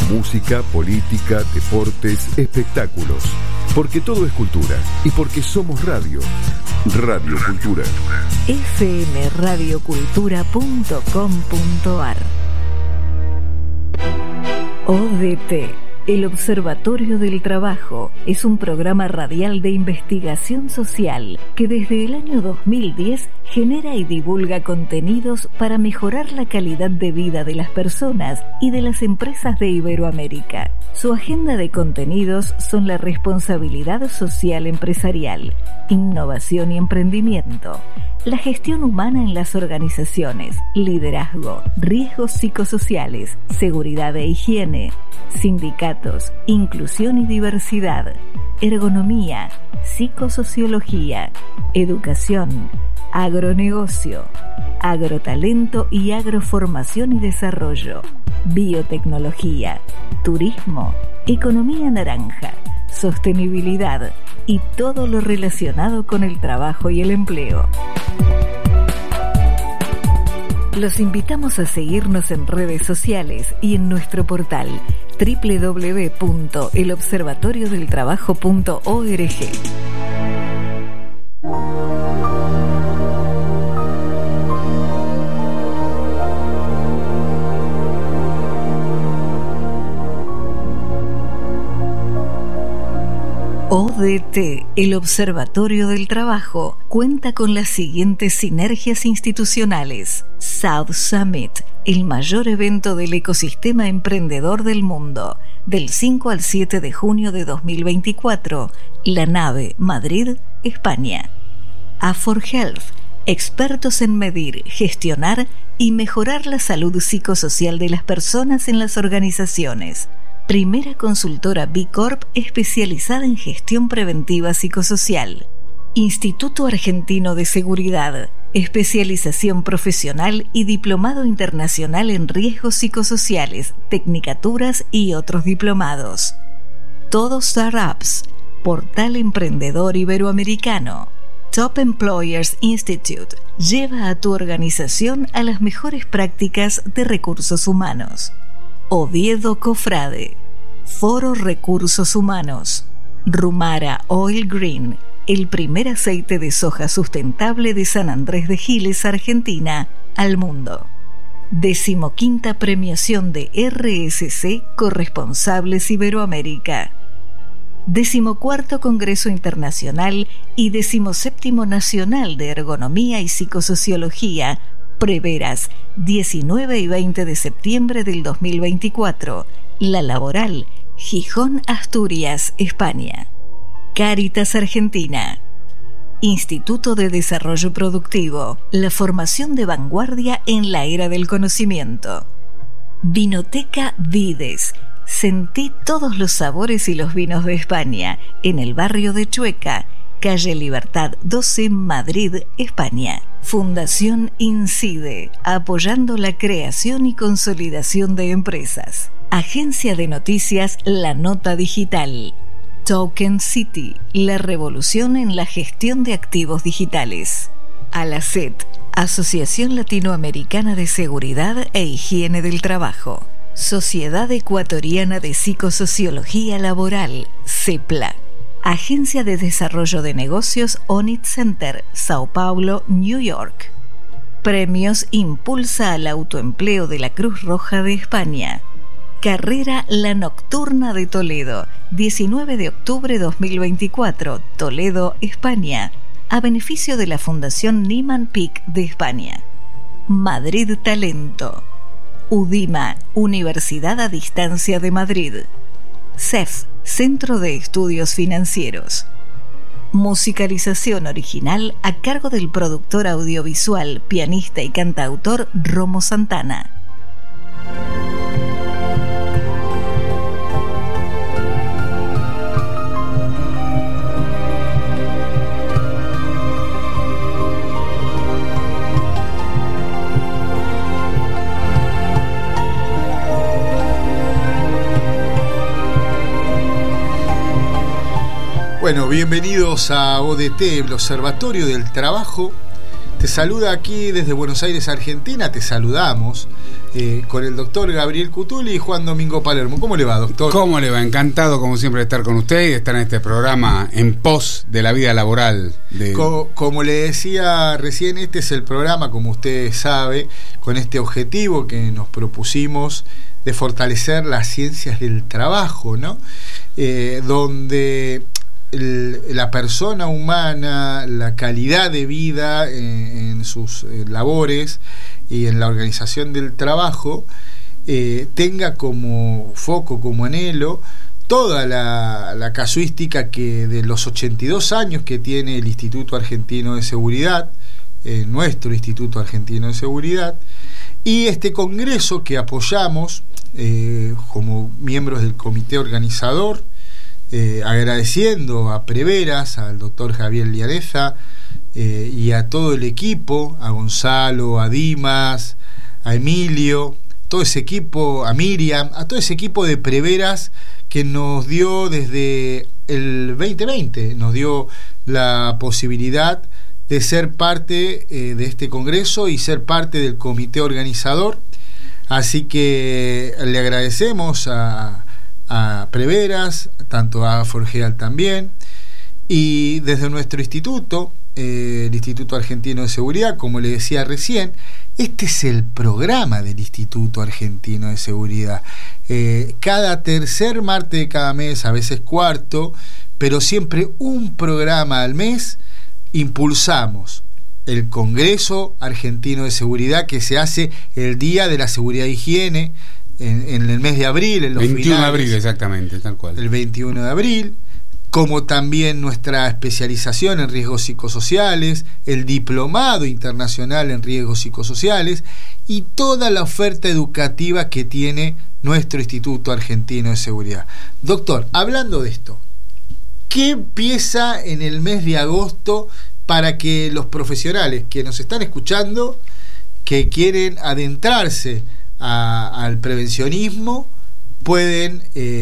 Música, política, deportes, espectáculos. Porque todo es cultura y porque somos radio. Radio Cultura. fmradiocultura.com.ar. ODT, el Observatorio del Trabajo, es un programa radial de investigación social que desde el año 2010 genera y divulga contenidos para mejorar la calidad de vida de las personas y de las empresas de Iberoamérica. Su agenda de contenidos son la responsabilidad social empresarial, innovación y emprendimiento, la gestión humana en las organizaciones, liderazgo, riesgos psicosociales, seguridad e higiene, sindicatos, inclusión y diversidad, ergonomía, psicosociología, educación, agronegocio, agrotalento y agroformación y desarrollo, biotecnología, turismo, economía naranja, sostenibilidad y todo lo relacionado con el trabajo y el empleo. Los invitamos a seguirnos en redes sociales y en nuestro portal www.elobservatoriodeltrabajo.org. ODT, el Observatorio del Trabajo, cuenta con las siguientes sinergias institucionales. South Summit, el mayor evento del ecosistema emprendedor del mundo, del 5 al 7 de junio de 2024, La Nave, Madrid, España. A4Health, expertos en medir, gestionar y mejorar la salud psicosocial de las personas en las organizaciones. Primera consultora B Corp especializada en gestión preventiva psicosocial. Instituto Argentino de Seguridad, especialización profesional y diplomado internacional en riesgos psicosociales, tecnicaturas y otros diplomados. Todo Startups, portal emprendedor iberoamericano. Top Employers Institute lleva a tu organización a las mejores prácticas de recursos humanos. Oviedo Cofrade, Foro Recursos Humanos. Rumara Oil Green, el primer aceite de soja sustentable de San Andrés de Giles, Argentina, al mundo. 15ª premiación de RSC Corresponsables Iberoamérica. 14º Congreso Internacional y 17º Nacional de Ergonomía y Psicosociología, Preveras, 19 y 20 de septiembre del 2024. La Laboral, Gijón, Asturias, España. Cáritas Argentina. Instituto de Desarrollo Productivo, la formación de vanguardia en la era del conocimiento. Vinoteca Vides. Sentí todos los sabores y los vinos de España, en el barrio de Chueca, calle Libertad 12, Madrid, España. Fundación Incide, apoyando la creación y consolidación de empresas. Agencia de noticias La Nota Digital. Token City, la revolución en la gestión de activos digitales. Alacet, Asociación Latinoamericana de Seguridad e Higiene del Trabajo. Sociedad Ecuatoriana de Psicosociología Laboral, CEPLA. Agencia de Desarrollo de Negocios Onit Center, Sao Paulo, New York. Premios Impulsa al Autoempleo de la Cruz Roja de España. Carrera La Nocturna de Toledo, 19 de octubre 2024, Toledo, España, a beneficio de la Fundación Nieman Pick de España. Madrid Talento. UDIMA, Universidad a Distancia de Madrid. CEF, Centro de Estudios Financieros. Musicalización original a cargo del productor audiovisual, pianista y cantautor Romo Santana. Bueno, bienvenidos a ODT, el Observatorio del Trabajo, Te saluda aquí desde Buenos Aires, Argentina. Te saludamos con el doctor Gabriel Cutuli y Juan Domingo Palermo. ¿Cómo le va, doctor? ¿Cómo le va? Encantado, como siempre, de estar con usted y de estar en este programa en pos de la vida laboral. Como le decía recién, este es el programa, como usted sabe, con este objetivo que nos propusimos de fortalecer las ciencias del trabajo, ¿no? Donde la persona humana, la calidad de vida en sus labores y en la organización del trabajo tenga como foco, como anhelo, toda la casuística que de los 82 años que tiene el Instituto Argentino de Seguridad, nuestro Instituto Argentino de Seguridad, y este congreso que apoyamos como miembros del comité organizador, agradeciendo a Preveras, al doctor Javier Liareza y a todo el equipo, a Gonzalo, a Dimas, a Emilio, todo ese equipo, a Miriam, a todo ese equipo de Preveras que nos dio desde el 2020, nos dio la posibilidad de ser parte de este congreso y ser parte del comité organizador. Así que le agradecemos a Preveras, tanto a Forgeal también, y desde nuestro instituto, el Instituto Argentino de Seguridad, como le decía recién, este es el programa del Instituto Argentino de Seguridad. Cada tercer martes de cada mes, a veces cuarto, pero siempre un programa al mes, impulsamos el Congreso Argentino de Seguridad, que se hace el Día de la Seguridad e Higiene, en el mes de abril, en los 21 finales, de abril, exactamente, tal cual. El 21 de abril, como también nuestra especialización en riesgos psicosociales, el diplomado internacional en riesgos psicosociales y toda la oferta educativa que tiene nuestro Instituto Argentino de Seguridad. Doctor, hablando de esto, ¿qué empieza en el mes de agosto para que los profesionales que nos están escuchando, que quieren adentrarse al prevencionismo, pueden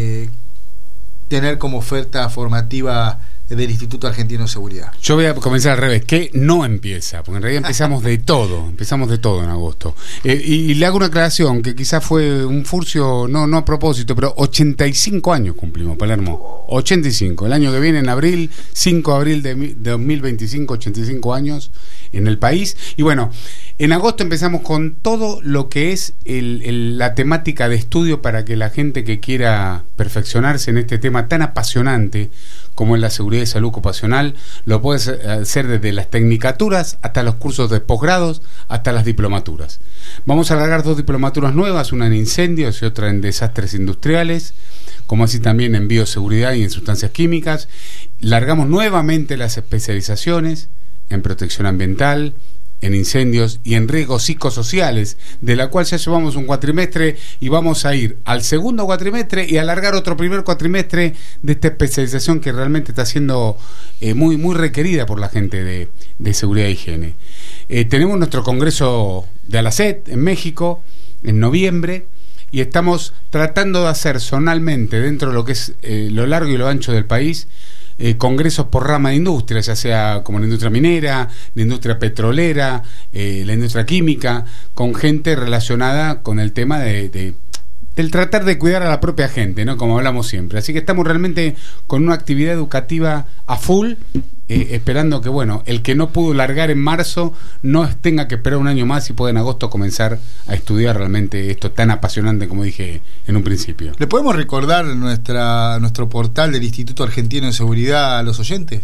tener como oferta formativa del Instituto Argentino de Seguridad? Yo voy a comenzar al revés. ¿Qué no empieza? Porque en realidad empezamos de todo en agosto. Y le hago una aclaración que quizás fue un furcio, no a propósito, pero 85 años cumplimos, Palermo. 85. El año que viene, en abril, 5 de abril de 2025, 85 años en el país. Y bueno, en agosto empezamos con todo lo que es la temática de estudio para que la gente que quiera perfeccionarse en este tema tan apasionante como es la seguridad y salud ocupacional, lo puede hacer desde las tecnicaturas hasta los cursos de posgrados, hasta las diplomaturas. Vamos a largar 2 diplomaturas nuevas, una en incendios y otra en desastres industriales, como así también en bioseguridad y en sustancias químicas. Largamos nuevamente las especializaciones en protección ambiental, en incendios y en riesgos psicosociales, de la cual ya llevamos un cuatrimestre y vamos a ir al segundo cuatrimestre y alargar otro primer cuatrimestre de esta especialización que realmente está siendo muy, muy requerida por la gente de seguridad e higiene. Tenemos nuestro congreso de ALACET en México en noviembre y estamos tratando de hacer zonalmente dentro de lo que es lo largo y lo ancho del país congresos por rama de industria, ya sea como la industria minera, la industria petrolera, la industria química, con gente relacionada con el tema del tratar de cuidar a la propia gente, ¿no? Como hablamos siempre. Así que estamos realmente con una actividad educativa a full, esperando que, bueno, el que no pudo largar en marzo no tenga que esperar un año más y pueda en agosto comenzar a estudiar realmente esto tan apasionante como dije en un principio. ¿Le podemos recordar nuestro portal del Instituto Argentino de Seguridad a los oyentes?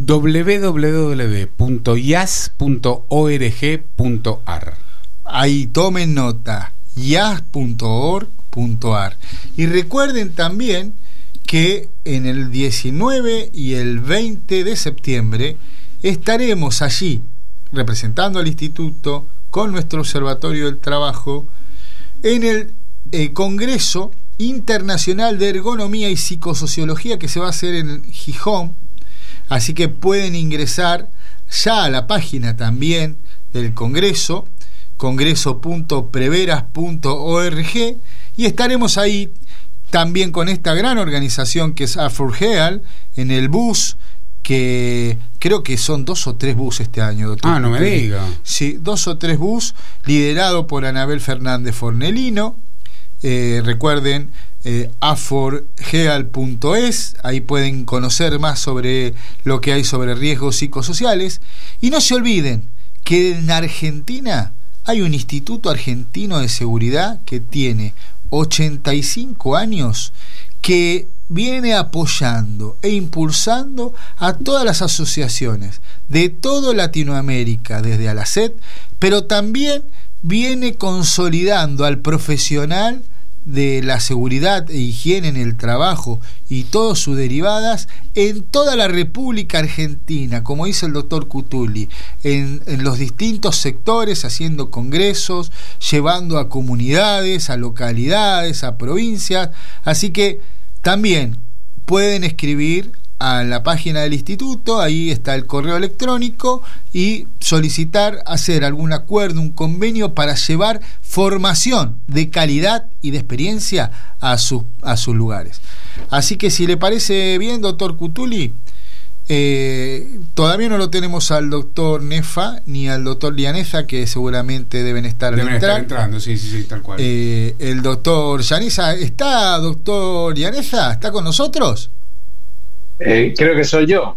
www.ias.org.ar. Ahí tomen nota, ias.org.ar. Y recuerden también que en el 19 y el 20 de septiembre estaremos allí representando al instituto con nuestro Observatorio del Trabajo en el Congreso Internacional de Ergonomía y Psicosociología que se va a hacer en Gijón. Así que pueden ingresar ya a la página también del Congreso, congreso.preveras.org, y estaremos ahí también con esta gran organización que es AFORGEAL en el bus que creo que son 2 o 3 bus este año, doctor. Ah, no me diga. Sí, 2 o 3 bus, liderado por Anabel Fernández Fornelino. Recuerden, aforgeal.es, ahí pueden conocer más sobre lo que hay sobre riesgos psicosociales. Y no se olviden que en Argentina hay un Instituto Argentino de Seguridad que tiene 85 años, que viene apoyando e impulsando a todas las asociaciones de toda Latinoamérica, desde ALACET, pero también viene consolidando al profesional de la seguridad e higiene en el trabajo y todas sus derivadas en toda la República Argentina, como dice el doctor Cutuli, en los distintos sectores, haciendo congresos, llevando a comunidades, a localidades, a provincias. Así que también pueden escribir a la página del instituto, ahí está el correo electrónico, y solicitar hacer algún acuerdo, un convenio para llevar formación de calidad y de experiencia a sus lugares. Así que si le parece bien, doctor Cutuli, todavía no lo tenemos al doctor Nefa ni al doctor Lianeza, que seguramente deben estar entrando, sí, tal cual. El doctor Llaneza, ¿está, doctor Lianeza? ¿Está con nosotros? Creo que soy yo.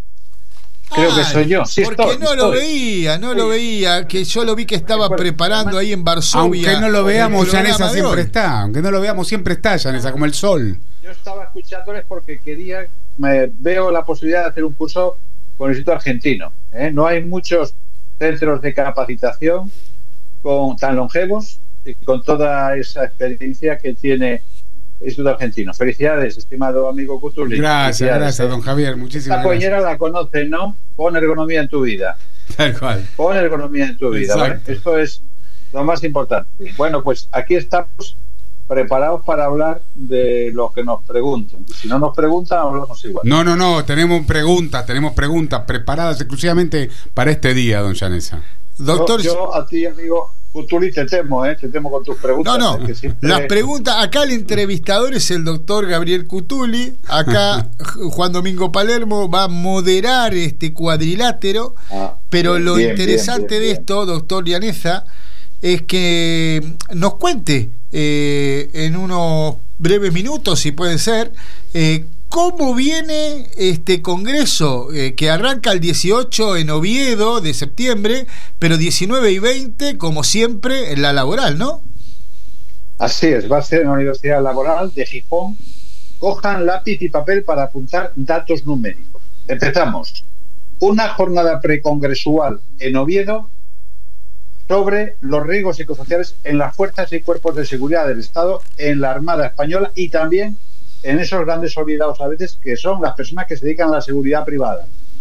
Sí, porque lo veía, que yo lo vi que estaba preparando ahí en Varsovia. Aunque no lo veamos, Llaneza siempre está. Llaneza, como el sol. Yo estaba escuchándoles porque veo la posibilidad de hacer un curso con el Instituto Argentino. No hay muchos centros de capacitación tan longevos y con toda esa experiencia que tiene Instituto Argentino. Felicidades, estimado amigo Cutuli. Gracias, don Javier. Muchísimas gracias. Esta coñera la conocen, ¿no? Pon ergonomía en tu vida. Tal cual. Pon ergonomía en tu vida, ¿vale? Esto es lo más importante. Bueno, pues aquí estamos preparados para hablar de lo que nos pregunten. Si no nos preguntan, hablamos igual. No, tenemos preguntas preparadas exclusivamente para este día, don Llaneza. Doctor, yo a ti, amigo Cutuli, te temo con tus preguntas. No, las preguntas, acá el entrevistador es el doctor Gabriel Cutuli, acá Juan Domingo Palermo va a moderar este cuadrilátero, pero lo interesante de esto, doctor Lianeza, es que nos cuente en unos breves minutos, si puede ser, ¿cómo viene este congreso que arranca el 18 en Oviedo de septiembre, pero 19 y 20, como siempre, en la Laboral, ¿no? Así es, va a ser en la Universidad Laboral de Gijón. Cojan lápiz y papel para apuntar datos numéricos. Empezamos. Una jornada precongresual en Oviedo sobre los riesgos psicosociales en las fuerzas y cuerpos de seguridad del Estado, en la Armada Española y también en esos grandes olvidados a veces que son las personas que se dedican a la seguridad privada.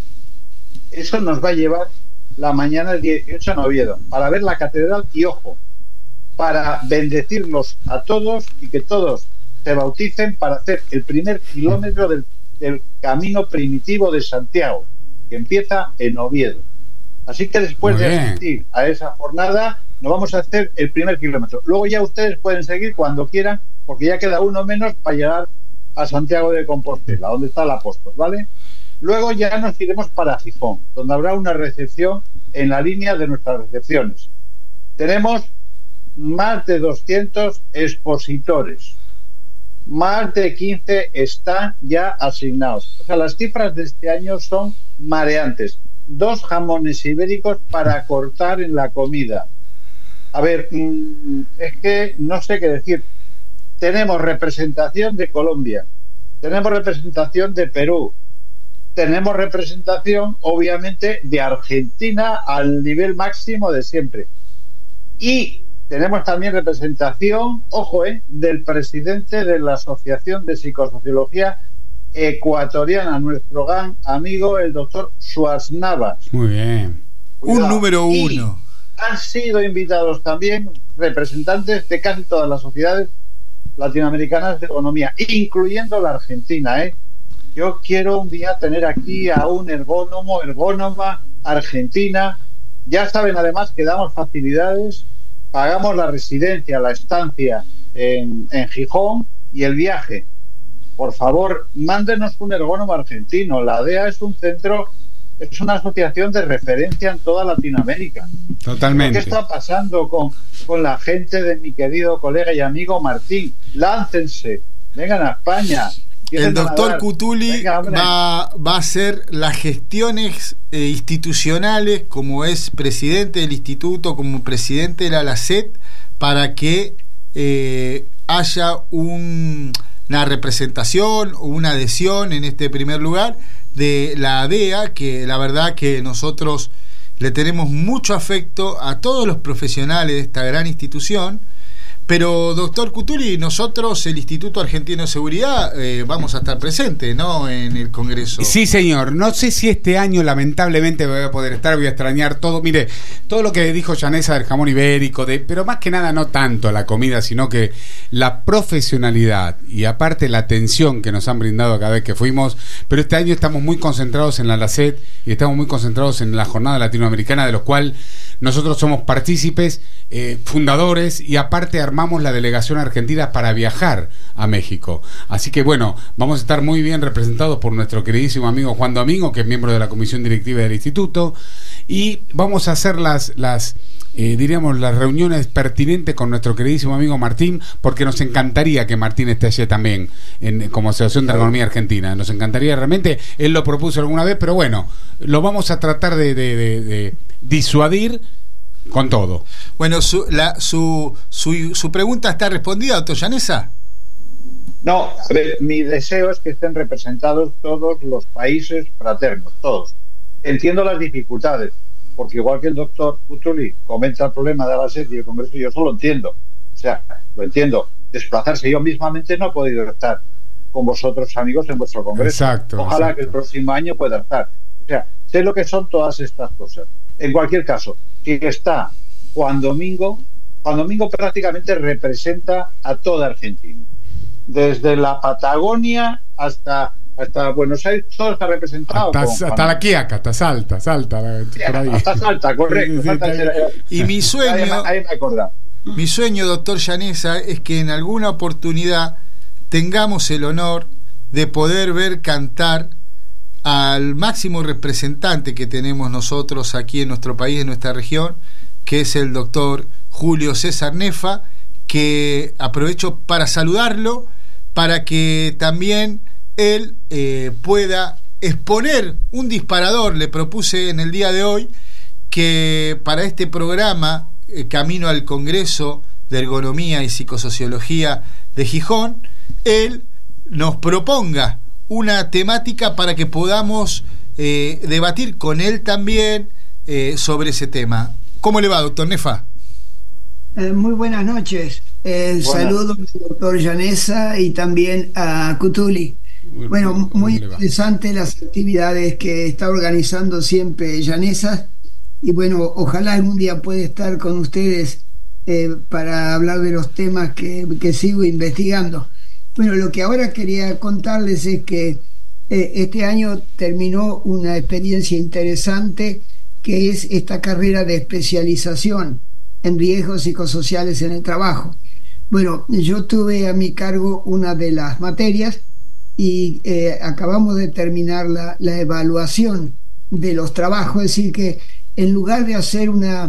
Eso nos va a llevar la mañana del 18 en Oviedo para ver la catedral y, ojo, para bendecirlos a todos y que todos se bauticen para hacer el primer kilómetro del camino primitivo de Santiago, que empieza en Oviedo. Así que después de asistir a esa jornada nos vamos a hacer el primer kilómetro. Luego ya ustedes pueden seguir cuando quieran, porque ya queda uno menos para llegar a Santiago de Compostela, donde está el apóstol, ¿vale? Luego ya nos iremos para Gijón, donde habrá una recepción en la línea de nuestras recepciones. Tenemos más de 200 expositores, más de 15 están ya asignados. O sea, las cifras de este año son mareantes. 2 jamones ibéricos para cortar en la comida. A ver, es que no sé qué decir. Tenemos representación de Colombia, tenemos representación de Perú, tenemos representación, obviamente, de Argentina al nivel máximo de siempre. Y tenemos también representación, ojo, del presidente de la Asociación de Psicosociología Ecuatoriana, nuestro gran amigo, el doctor Suárez Navas. Muy bien. Cuidado. Un número uno. Y han sido invitados también representantes de casi todas las sociedades latinoamericanas de economía, incluyendo la Argentina. Yo quiero un día tener aquí a un ergónoma argentina. Ya saben, además, que damos facilidades, pagamos la residencia, la estancia en Gijón y el viaje. por favor, mándenos un ergónomo argentino. La ADEA es un centro, es una asociación de referencia en toda Latinoamérica. Totalmente. ¿Qué está pasando con la gente de mi querido colega y amigo Martín? Láncense, vengan a España. El doctor Cutuli va a hacer las gestiones institucionales como es presidente del instituto, como presidente de la LACET, para que haya una representación o una adhesión en este primer lugar de la ADEA, que la verdad que nosotros le tenemos mucho afecto a todos los profesionales de esta gran institución. Pero, doctor Cutuli, nosotros, el Instituto Argentino de Seguridad, vamos a estar presentes, ¿no?, en el Congreso. Sí, señor. No sé si este año, lamentablemente, voy a poder estar, voy a extrañar todo. Mire, todo lo que dijo Yanesa del jamón ibérico, pero más que nada no tanto la comida, sino que la profesionalidad y aparte la atención que nos han brindado cada vez que fuimos. Pero este año estamos muy concentrados en la LACET y estamos muy concentrados en la Jornada Latinoamericana, de los cuales nosotros somos partícipes, fundadores, y aparte armamos la delegación argentina para viajar a México. Así que bueno, vamos a estar muy bien representados por nuestro queridísimo amigo Juan Domingo, que es miembro de la comisión directiva del instituto, y vamos a hacer diríamos, las reuniones pertinentes con nuestro queridísimo amigo Martín, porque nos encantaría que Martín esté allí también como Asociación de Ergonomía Argentina. Nos encantaría realmente, él lo propuso alguna vez, pero bueno, lo vamos a tratar de disuadir con todo. Bueno, su pregunta está respondida, doctor Yanesa. No, a ver, mi deseo es que estén representados todos los países fraternos, todos. Entiendo las dificultades, porque igual que el doctor Cutuli comenta el problema de la SED y el Congreso, yo eso lo entiendo. O sea, lo entiendo. Desplazarse, yo mismamente no he podido estar con vosotros, amigos, en vuestro Congreso. Exacto, ojalá exacto. Que el próximo año pueda estar. O sea, sé lo que son todas estas cosas. En cualquier caso, si está Juan Domingo prácticamente representa a toda Argentina. Desde la Patagonia hasta Buenos Aires, todo está representado. Hasta la Quiaca, hasta Salta, por ahí. Hasta Salta, correcto. Sí, Salta, y mi sueño, ahí me acordaba. Mi sueño, doctor Yanesa, es que en alguna oportunidad tengamos el honor de poder ver cantar al máximo representante que tenemos nosotros aquí en nuestro país, en nuestra región, que es el doctor Julio César Nefa, que aprovecho para saludarlo, para que también él pueda exponer un disparador. Le propuse en el día de hoy que para este programa, Camino al Congreso de Ergonomía y Psicosociología de Gijón, él nos proponga una temática para que podamos debatir con él también sobre ese tema. ¿Cómo le va, doctor Nefa? Muy buenas noches. Saludos al doctor Yanesa y también a Cutuli. Bueno, muy interesante las actividades que está organizando siempre Yanesa, y bueno, ojalá algún día pueda estar con ustedes para hablar de los temas que sigo investigando. Bueno, lo que ahora quería contarles es que este año terminó una experiencia interesante, que es esta carrera de especialización en riesgos psicosociales en el trabajo. Bueno, yo tuve a mi cargo una de las materias y acabamos de terminar la evaluación de los trabajos, es decir que en lugar de hacer un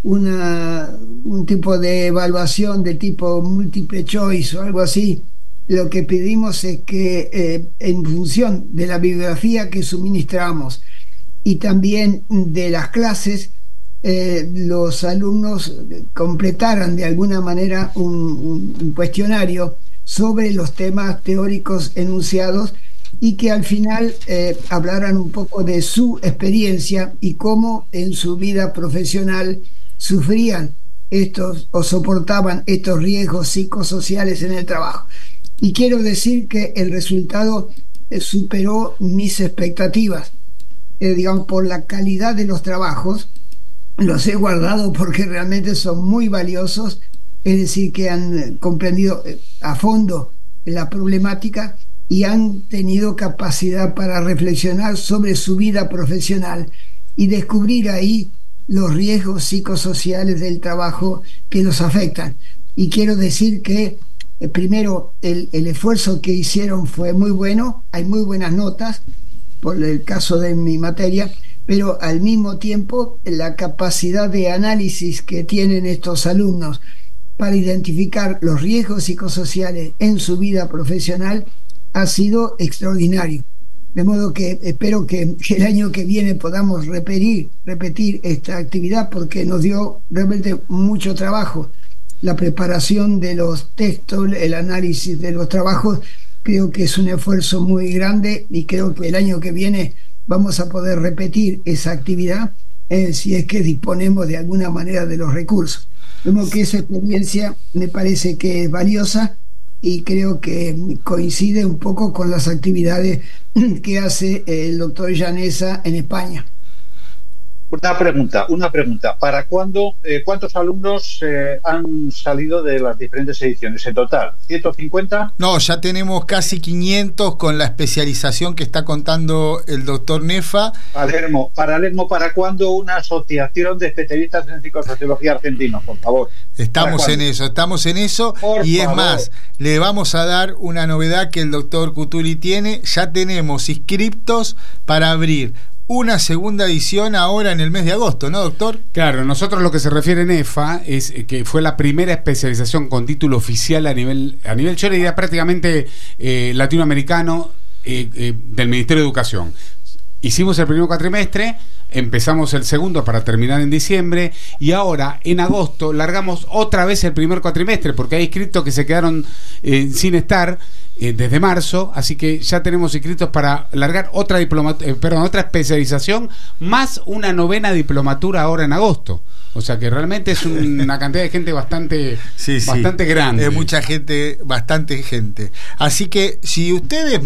tipo de evaluación de tipo multiple choice o algo así, lo que pedimos es que en función de la bibliografía que suministramos y también de las clases, los alumnos completaran de alguna manera un cuestionario sobre los temas teóricos enunciados, y que al final hablaran un poco de su experiencia y cómo en su vida profesional sufrían estos o soportaban estos riesgos psicosociales en el trabajo. Y quiero decir que el resultado superó mis expectativas, digamos, por la calidad de los trabajos. Los he guardado porque realmente son muy valiosos, es decir, que han comprendido a fondo la problemática y han tenido capacidad para reflexionar sobre su vida profesional y descubrir ahí los riesgos psicosociales del trabajo que los afectan. Y quiero decir que Primero, el esfuerzo que hicieron fue muy bueno, hay muy buenas notas por el caso de mi materia, pero al mismo tiempo la capacidad de análisis que tienen estos alumnos para identificar los riesgos psicosociales en su vida profesional ha sido extraordinario. De modo que espero que el año que viene podamos repetir esta actividad, porque nos dio realmente mucho trabajo. La preparación de los textos, el análisis de los trabajos, creo que es un esfuerzo muy grande, y creo que el año que viene vamos a poder repetir esa actividad si es que disponemos de alguna manera de los recursos. Vemos que esa experiencia me parece que es valiosa y creo que coincide un poco con las actividades que hace el doctor Llaneza en España. Una pregunta. ¿Para cuándo, cuántos alumnos han salido de las diferentes ediciones en total? ¿150? No, ya tenemos casi 500 con la especialización que está contando el doctor Nefa. Palermo, ¿para cuándo una asociación de especialistas en psicosociología argentinos, por favor? Estamos en eso. Por y favor. Es más, le vamos a dar una novedad que el doctor Cutuli tiene. Ya tenemos inscriptos para abrir una segunda edición ahora en el mes de agosto, ¿no, doctor? Claro, nosotros lo que se refiere en EFA es que fue la primera especialización con título oficial a nivel yo le diría prácticamente latinoamericano del Ministerio de Educación. Hicimos el primer cuatrimestre, empezamos el segundo para terminar en diciembre, y ahora en agosto largamos otra vez el primer cuatrimestre, porque hay inscritos que se quedaron sin estar desde marzo, así que ya tenemos inscritos para largar otra especialización más una novena diplomatura ahora en agosto. O sea que realmente es una cantidad de gente bastante grande. Es mucha gente, bastante gente. Así que si ustedes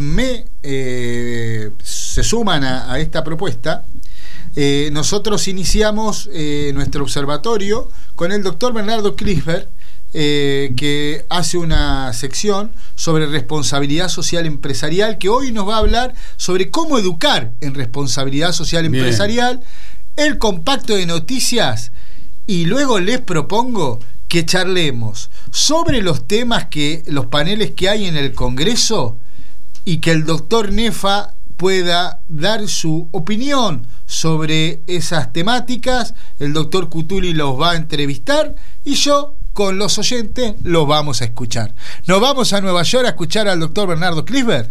se suman a esta propuesta, nosotros iniciamos nuestro observatorio con el doctor Bernardo Kligsberg, que hace una sección sobre responsabilidad social empresarial, que hoy nos va a hablar sobre cómo educar en responsabilidad social empresarial. Bien. El compacto de noticias, y luego les propongo que charlemos sobre los temas los paneles que hay en el Congreso, y que el doctor Nefa pueda dar su opinión sobre esas temáticas. El doctor Cutuli los va a entrevistar y yo con los oyentes los vamos a escuchar. Nos vamos a Nueva York a escuchar al doctor Bernardo Kligsberg.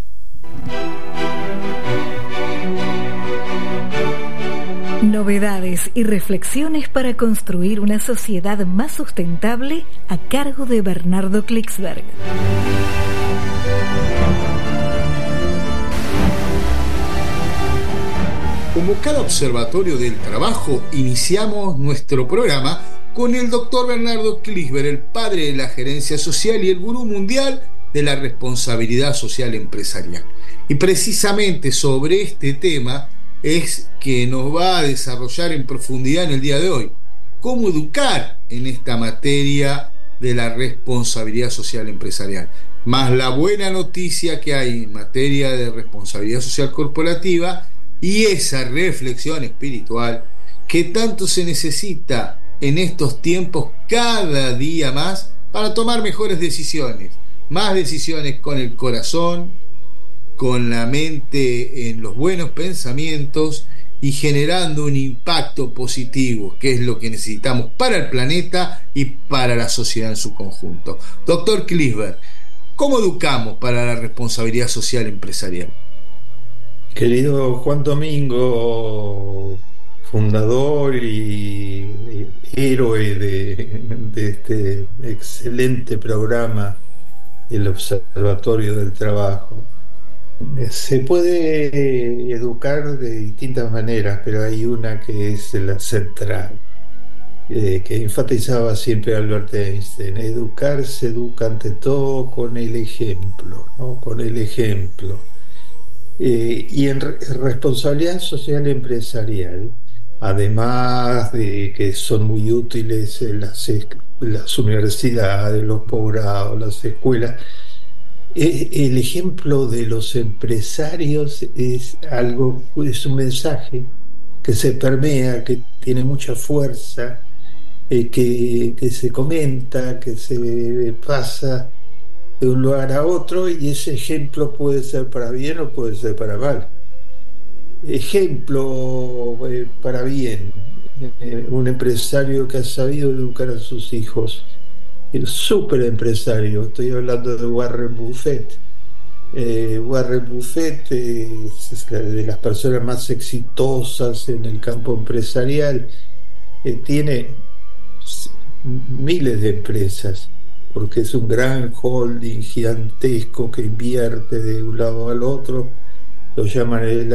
Novedades y reflexiones para construir una sociedad más sustentable, a cargo de Bernardo Kligsberg. Como cada observatorio del trabajo, iniciamos nuestro programa con el doctor Bernardo Kligsberg, el padre de la gerencia social y el gurú mundial de la responsabilidad social empresarial. Y precisamente sobre este tema es que nos va a desarrollar en profundidad en el día de hoy. ¿Cómo educar en esta materia de la responsabilidad social empresarial? Más la buena noticia que hay en materia de responsabilidad social corporativa y esa reflexión espiritual que tanto se necesita en estos tiempos, cada día más, para tomar mejores decisiones, más decisiones con el corazón, con la mente en los buenos pensamientos y generando un impacto positivo, que es lo que necesitamos para el planeta y para la sociedad en su conjunto. Doctor Kligsberg, ¿cómo educamos para la responsabilidad social empresarial? Querido Juan Domingo, fundador y héroe de este excelente programa, el Observatorio del Trabajo. Se puede educar de distintas maneras, pero hay una que es la central, que enfatizaba siempre Albert Einstein. Educar se educa ante todo con el ejemplo, ¿no? Con el ejemplo. Y en responsabilidad social empresarial, además de que son muy útiles las universidades, los posgrados, las escuelas, el ejemplo de los empresarios es un mensaje que se permea, que tiene mucha fuerza, que se comenta, que se pasa de un lugar a otro, y ese ejemplo puede ser para bien o puede ser para mal. Ejemplo para bien, un empresario que ha sabido educar a sus hijos, el súper empresario, estoy hablando de Warren Buffett. Warren Buffett es de las personas más exitosas en el campo empresarial, tiene miles de empresas, porque es un gran holding gigantesco que invierte de un lado al otro. Lo llaman el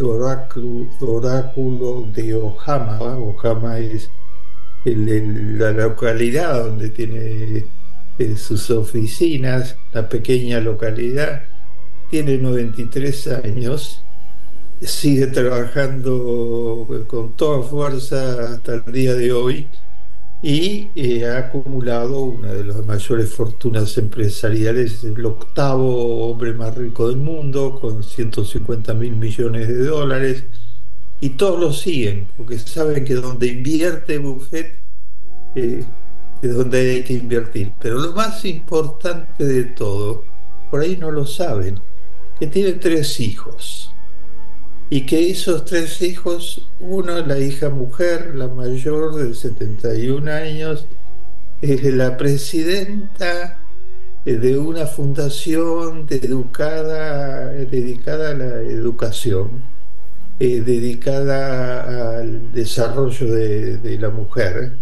oráculo de Ojama. Ojama es la localidad donde tiene sus oficinas, la pequeña localidad. Tiene 93 años, sigue trabajando con toda fuerza hasta el día de hoy, y ha acumulado una de las mayores fortunas empresariales, el 8º hombre más rico del mundo, con 150.000 millones de dólares, y todos lo siguen, porque saben que donde invierte Buffett es donde hay que invertir. Pero lo más importante de todo, por ahí no lo saben, que tiene 3 hijos. Y que esos 3 hijos, uno, la hija mujer, la mayor de 71 años, es la presidenta de una fundación dedicada a la educación, dedicada al desarrollo de la mujer.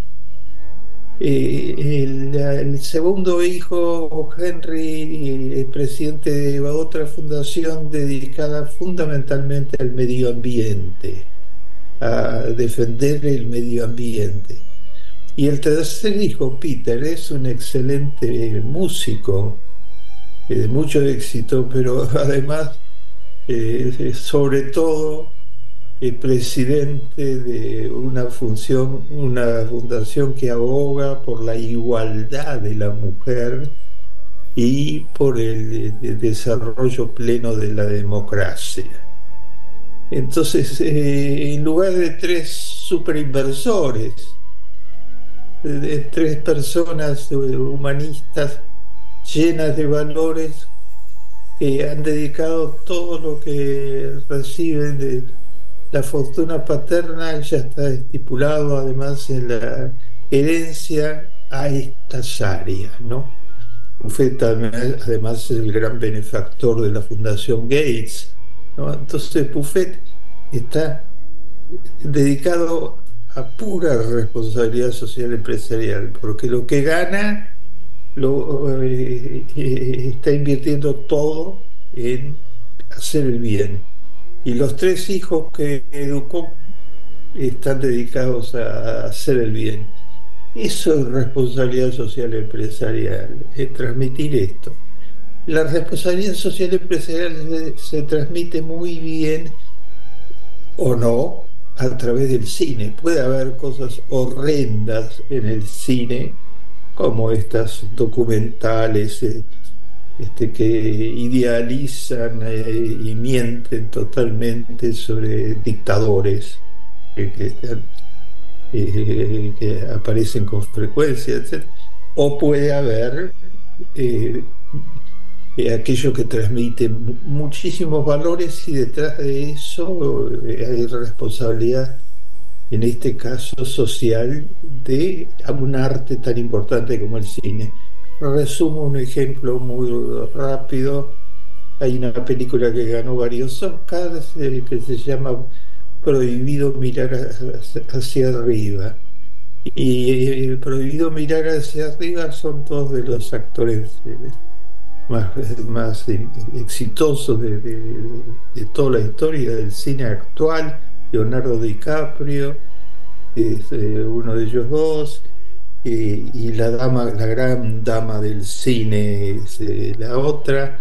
El segundo hijo, Henry, es presidente de otra fundación dedicada fundamentalmente al medio ambiente, a defender el medio ambiente. Y el tercer hijo, Peter, es un excelente músico, de mucho éxito, pero además, sobre todo, presidente de una fundación que aboga por la igualdad de la mujer y por el desarrollo pleno de la democracia. Entonces, en lugar de 3 superinversores, de 3 personas humanistas llenas de valores, que han dedicado todo lo que reciben de la fortuna paterna, ya está estipulado además en la herencia a estas áreas, ¿no? Buffett además es el gran benefactor de la Fundación Gates, ¿no? Entonces Buffett está dedicado a pura responsabilidad social empresarial, porque lo que gana está invirtiendo todo en hacer el bien. Y los 3 hijos que educó están dedicados a hacer el bien. Eso es responsabilidad social empresarial, es transmitir esto. La responsabilidad social empresarial se transmite muy bien, o no, a través del cine. Puede haber cosas horrendas en el cine, como estas documentales que idealizan y mienten totalmente sobre dictadores que aparecen con frecuencia, etc. O puede haber aquello que transmite muchísimos valores, y detrás de eso hay responsabilidad, en este caso social, de un arte tan importante como el cine. Resumo un ejemplo muy rápido. Hay una película que ganó varios Oscars, que se llama Prohibido mirar hacia arriba. Y Prohibido mirar hacia arriba son 2 de los actores más exitosos de toda la historia del cine actual. Leonardo DiCaprio es uno de ellos 2. Y la gran dama del cine es la otra,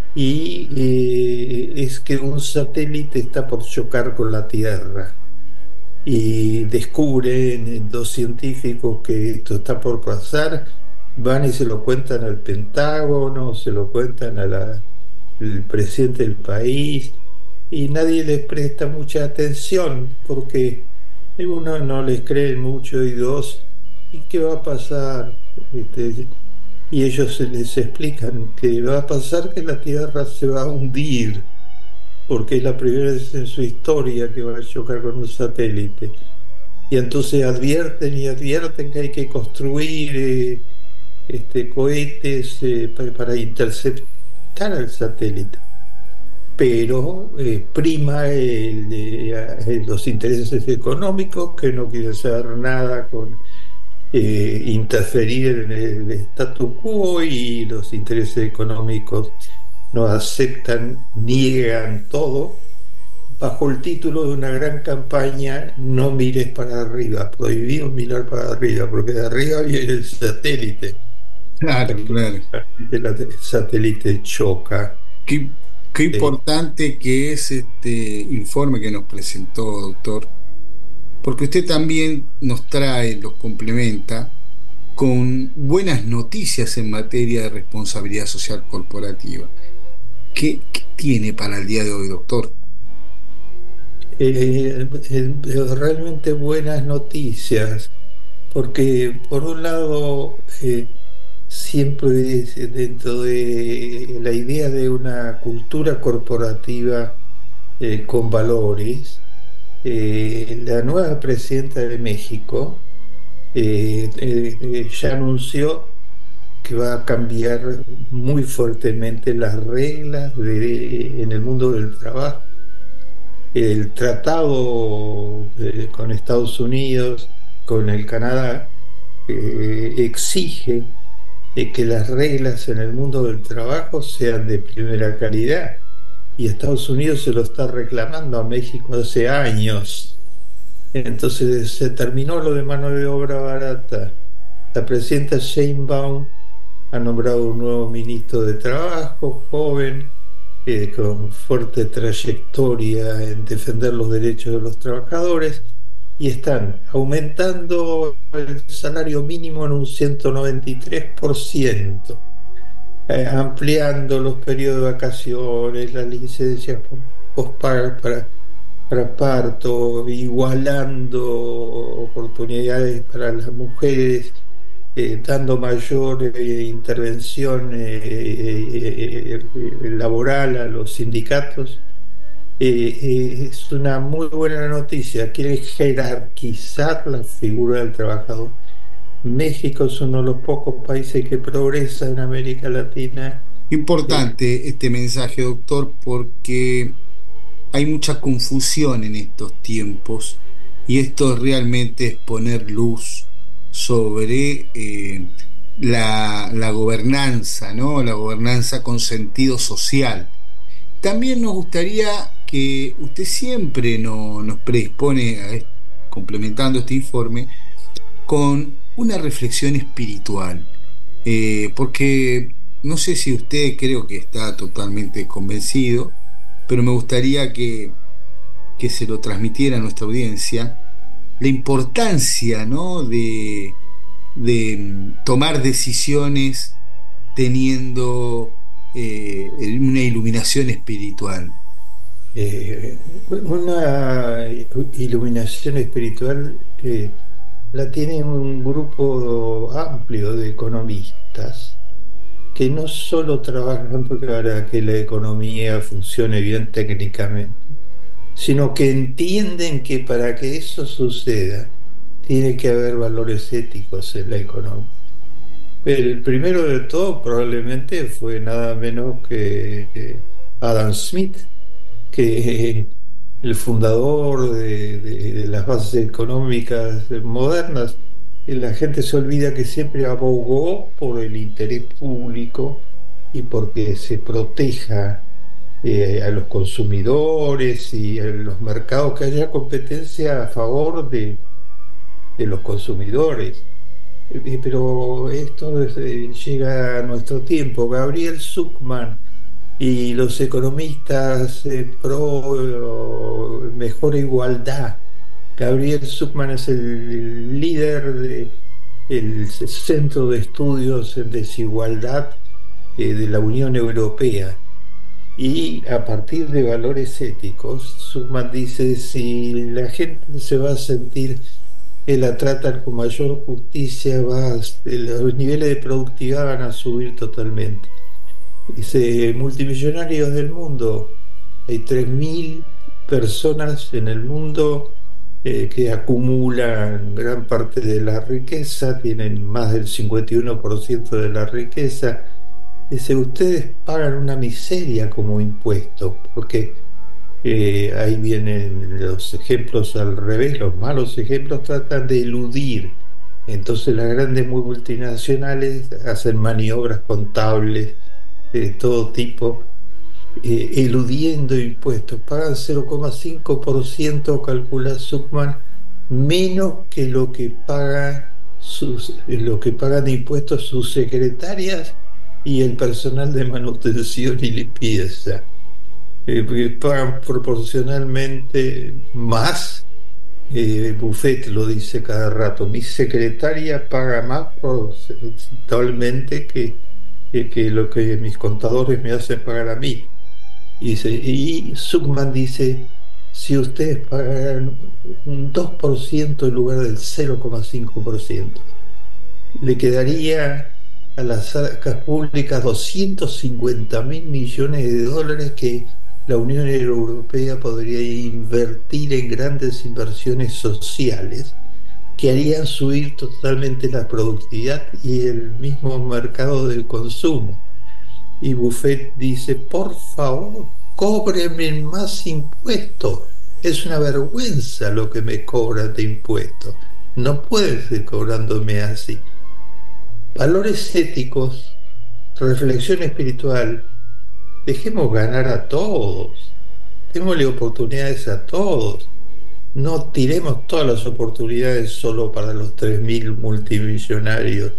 y es que un satélite está por chocar con la Tierra, y descubren 2 científicos que esto está por pasar, van y se lo cuentan al Pentágono, se lo cuentan al presidente del país, y nadie les presta mucha atención, porque uno, no les cree mucho, y 2, ¿y qué va a pasar? y ellos se les explican que va a pasar que la Tierra se va a hundir, porque es la primera vez en su historia que va a chocar con un satélite. Y entonces advierten que hay que construir cohetes para interceptar al satélite. Pero prima los intereses económicos, que no quieren saber nada con interferir en el status quo, y los intereses económicos no aceptan, niegan todo, bajo el título de una gran campaña: no mires para arriba, prohibido mirar para arriba, porque de arriba viene el satélite. Claro. El satélite choca. Qué importante que es este informe que nos presentó, doctor, porque usted también nos trae, los complementa con buenas noticias en materia de responsabilidad social corporativa. ¿Qué tiene para el día de hoy, doctor? Realmente buenas noticias, porque por un lado siempre dentro de la idea de una cultura corporativa con valores, la nueva presidenta de México ya anunció que va a cambiar muy fuertemente las reglas en el mundo del trabajo. El tratado con Estados Unidos, con el Canadá, exige que las reglas en el mundo del trabajo sean de primera calidad, y Estados Unidos se lo está reclamando a México hace años. Entonces se terminó lo de mano de obra barata. La presidenta Sheinbaum ha nombrado un nuevo ministro de Trabajo, joven, con fuerte trayectoria en defender los derechos de los trabajadores, y están aumentando el salario mínimo en un 193%, ampliando los periodos de vacaciones, las licencias postpagas para parto, igualando oportunidades para las mujeres, dando mayor intervención laboral a los sindicatos. Es una muy buena noticia. Quiere jerarquizar la figura del trabajador. México es uno de los pocos países que progresa en América Latina. Importante este mensaje, doctor, porque hay mucha confusión en estos tiempos, y esto realmente es poner luz sobre la gobernanza, ¿no? La gobernanza con sentido social. También nos gustaría que usted siempre nos predispone, complementando este informe, con una reflexión espiritual, porque no sé si usted, creo que está totalmente convencido, pero me gustaría que se lo transmitiera a nuestra audiencia, la importancia, ¿no?, de tomar decisiones teniendo una iluminación espiritual. Una iluminación espiritual la tiene un grupo amplio de economistas que no solo trabajan para que la economía funcione bien técnicamente, sino que entienden que para que eso suceda tiene que haber valores éticos en la economía. Pero el primero de todo probablemente fue nada menos que Adam Smith, que el fundador de las bases económicas modernas. La gente se olvida que siempre abogó por el interés público y porque se proteja a los consumidores y a los mercados, que haya competencia a favor de los consumidores. Pero esto llega a nuestro tiempo. Gabriel Zucman y los economistas pro mejor igualdad. Gabriel Zucman es el líder del Centro de Estudios en Desigualdad de la Unión Europea. Y a partir de valores éticos, Zucman dice: si la gente se va a sentir la tratan con mayor justicia, los niveles de productividad van a subir totalmente. Dice, multimillonarios del mundo, hay 3.000 personas en el mundo que acumulan gran parte de la riqueza, tienen más del 51% de la riqueza. Dice, ustedes pagan una miseria como impuesto, porque ahí vienen los ejemplos al revés, los malos ejemplos tratan de eludir. Entonces las grandes multinacionales hacen maniobras contables de todo tipo, eludiendo impuestos, pagan 0,5%, calcula Zuckman, menos que lo que pagan de impuestos sus secretarias y el personal de manutención y limpieza. Pagan proporcionalmente más. Buffett lo dice cada rato, mi secretaria paga más porcentualmente que lo que mis contadores me hacen pagar a mí. Y Zuckman dice, si ustedes pagaran un 2% en lugar del 0,5%, le quedaría a las arcas públicas 250.000 millones de dólares que la Unión Europea podría invertir en grandes inversiones sociales que harían subir totalmente la productividad y el mismo mercado del consumo. Y Buffett dice, por favor, cóbrenme más impuestos. Es una vergüenza lo que me cobran de impuestos. No pueden seguir cobrándome así. Valores éticos, reflexión espiritual, dejemos ganar a todos, démosle oportunidades a todos, no tiremos todas las oportunidades solo para los 3.000 multimillonarios.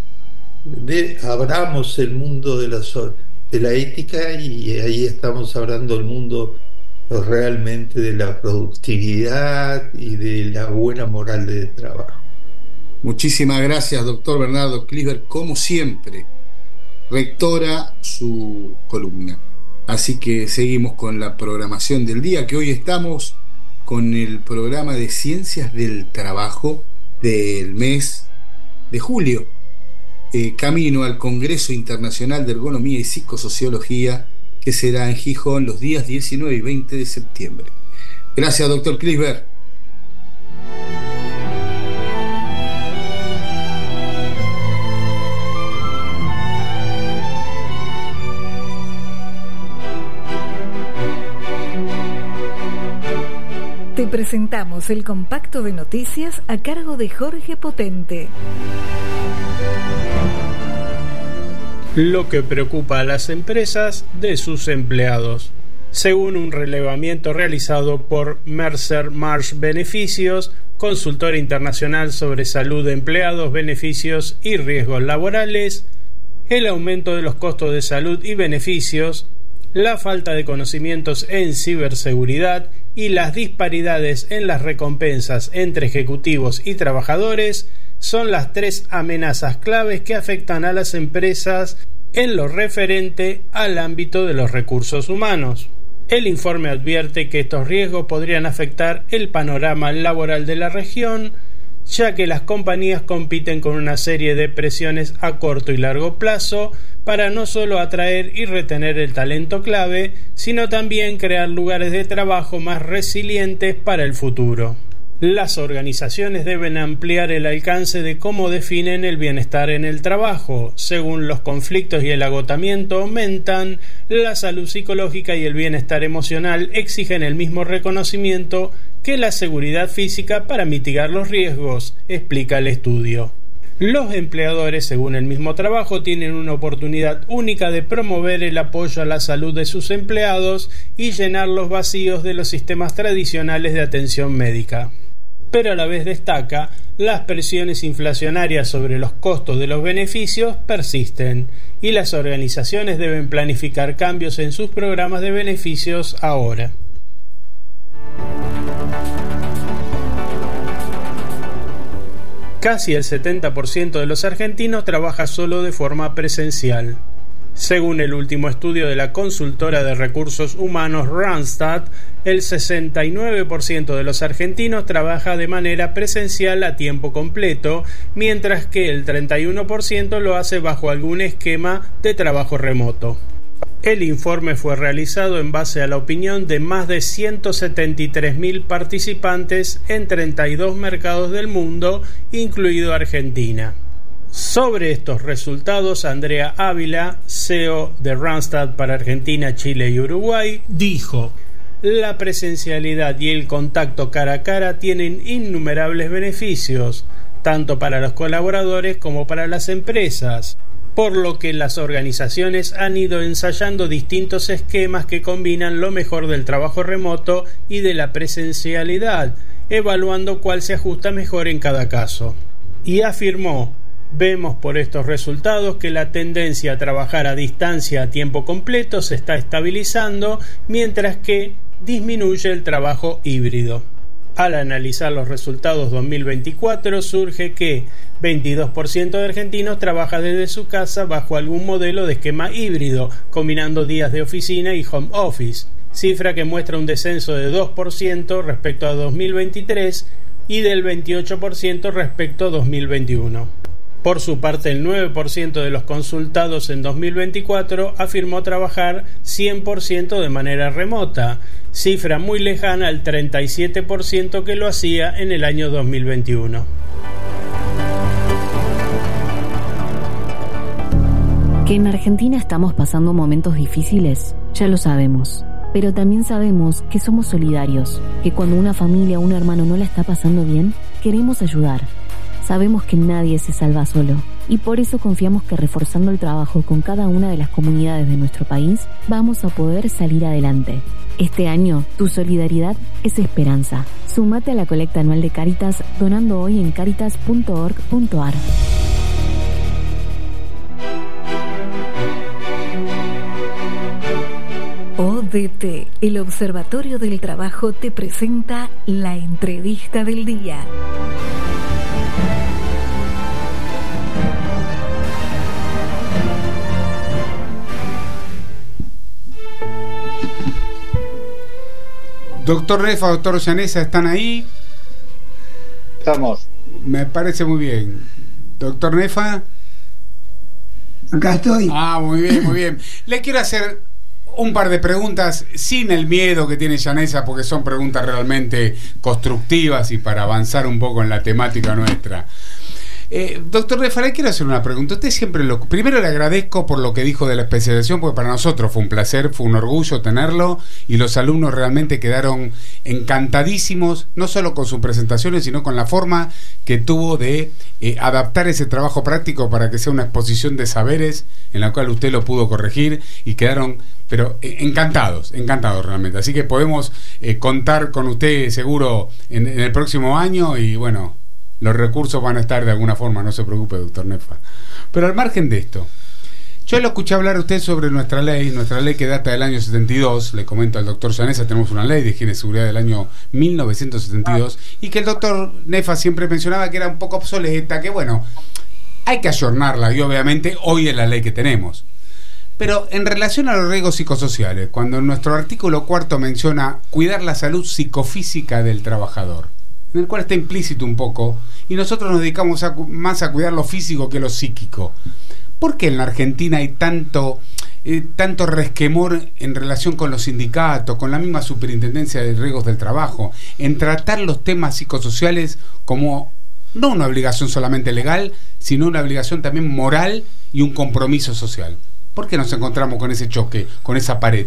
Abramos el mundo de la ética, y ahí estamos hablando del mundo realmente de la productividad y de la buena moral de trabajo. Muchísimas gracias, doctor Bernardo Kliesberg, como siempre, rectora su columna. Así que seguimos con la programación del día, que hoy estamos con el programa de Ciencias del Trabajo del mes de julio, camino al Congreso Internacional de Ergonomía y Psicosociología, que será en Gijón los días 19 y 20 de septiembre. Gracias, doctor Kliesberg. Te presentamos el compacto de noticias a cargo de Jorge Potente. Lo que preocupa a las empresas de sus empleados. Según un relevamiento realizado por Mercer Marsh Beneficios, consultora internacional sobre salud de empleados, beneficios y riesgos laborales, el aumento de los costos de salud y beneficios, la falta de conocimientos en ciberseguridad y las disparidades en las recompensas entre ejecutivos y trabajadores son las tres amenazas claves que afectan a las empresas en lo referente al ámbito de los recursos humanos. El informe advierte que estos riesgos podrían afectar el panorama laboral de la región, ya que las compañías compiten con una serie de presiones a corto y largo plazo para no solo atraer y retener el talento clave, sino también crear lugares de trabajo más resilientes para el futuro. Las organizaciones deben ampliar el alcance de cómo definen el bienestar en el trabajo. Según los conflictos y el agotamiento aumentan, la salud psicológica y el bienestar emocional exigen el mismo reconocimiento que la seguridad física para mitigar los riesgos, explica el estudio. Los empleadores, según el mismo trabajo, tienen una oportunidad única de promover el apoyo a la salud de sus empleados y llenar los vacíos de los sistemas tradicionales de atención médica. Pero a la vez destaca, las presiones inflacionarias sobre los costos de los beneficios persisten y las organizaciones deben planificar cambios en sus programas de beneficios ahora. Casi el 70% de los argentinos trabaja solo de forma presencial. Según el último estudio de la consultora de recursos humanos Randstad, el 69% de los argentinos trabaja de manera presencial a tiempo completo, mientras que el 31% lo hace bajo algún esquema de trabajo remoto. El informe fue realizado en base a la opinión de más de 173.000 participantes en 32 mercados del mundo, incluido Argentina. Sobre estos resultados, Andrea Ávila, CEO de Randstad para Argentina, Chile y Uruguay, dijo: la presencialidad y el contacto cara a cara tienen innumerables beneficios, tanto para los colaboradores como para las empresas, por lo que las organizaciones han ido ensayando distintos esquemas que combinan lo mejor del trabajo remoto y de la presencialidad, evaluando cuál se ajusta mejor en cada caso. Y afirmó: vemos por estos resultados que la tendencia a trabajar a distancia a tiempo completo se está estabilizando, mientras que disminuye el trabajo híbrido. Al analizar los resultados 2024, surge que 22% de argentinos trabaja desde su casa bajo algún modelo de esquema híbrido, combinando días de oficina y home office, cifra que muestra un descenso de 2% respecto a 2023 y del 28% respecto a 2021. Por su parte, el 9% de los consultados en 2024 afirmó trabajar 100% de manera remota, cifra muy lejana al 37% que lo hacía en el año 2021. Que en Argentina estamos pasando momentos difíciles, ya lo sabemos. Pero también sabemos que somos solidarios, que cuando una familia o un hermano no la está pasando bien, queremos ayudar. Sabemos que nadie se salva solo y por eso confiamos que reforzando el trabajo con cada una de las comunidades de nuestro país vamos a poder salir adelante. Este año, tu solidaridad es esperanza. Súmate a la colecta anual de Cáritas donando hoy en caritas.org.ar. ODT, el Observatorio del Trabajo, te presenta la entrevista del día. Doctor Nefa, doctor Llaneza, ¿están ahí? Estamos. Me parece muy bien. Doctor Nefa. Acá estoy. Muy bien, muy bien. Le quiero hacer un par de preguntas sin el miedo que tiene Llaneza, porque son preguntas realmente constructivas y para avanzar un poco en la temática nuestra. Doctor Nefa, le quiero hacer una pregunta. Usted siempre primero le agradezco por lo que dijo de la especialización, porque para nosotros fue un placer, fue un orgullo tenerlo, y los alumnos realmente quedaron encantadísimos, no solo con sus presentaciones, sino con la forma que tuvo de adaptar ese trabajo práctico para que sea una exposición de saberes en la cual usted lo pudo corregir, y quedaron pero encantados realmente. Así que podemos contar con usted seguro en el próximo año, y bueno, los recursos van a estar de alguna forma, no se preocupe, doctor Nefa. Pero al margen de esto, yo lo escuché hablar a usted sobre nuestra ley que data del año 72, le comento al doctor Llaneza, tenemos una ley de higiene y seguridad del año 1972, y que el doctor Nefa siempre mencionaba que era un poco obsoleta, que bueno, hay que ayornarla, y obviamente hoy es la ley que tenemos. Pero en relación a los riesgos psicosociales, cuando en nuestro artículo 4 menciona cuidar la salud psicofísica del trabajador, en el cual está implícito un poco, y nosotros nos dedicamos más a cuidar lo físico que lo psíquico. ¿Por qué en la Argentina hay tanto resquemor en relación con los sindicatos, con la misma superintendencia de riesgos del trabajo, en tratar los temas psicosociales como no una obligación solamente legal, sino una obligación también moral y un compromiso social? ¿Por qué nos encontramos con ese choque, con esa pared?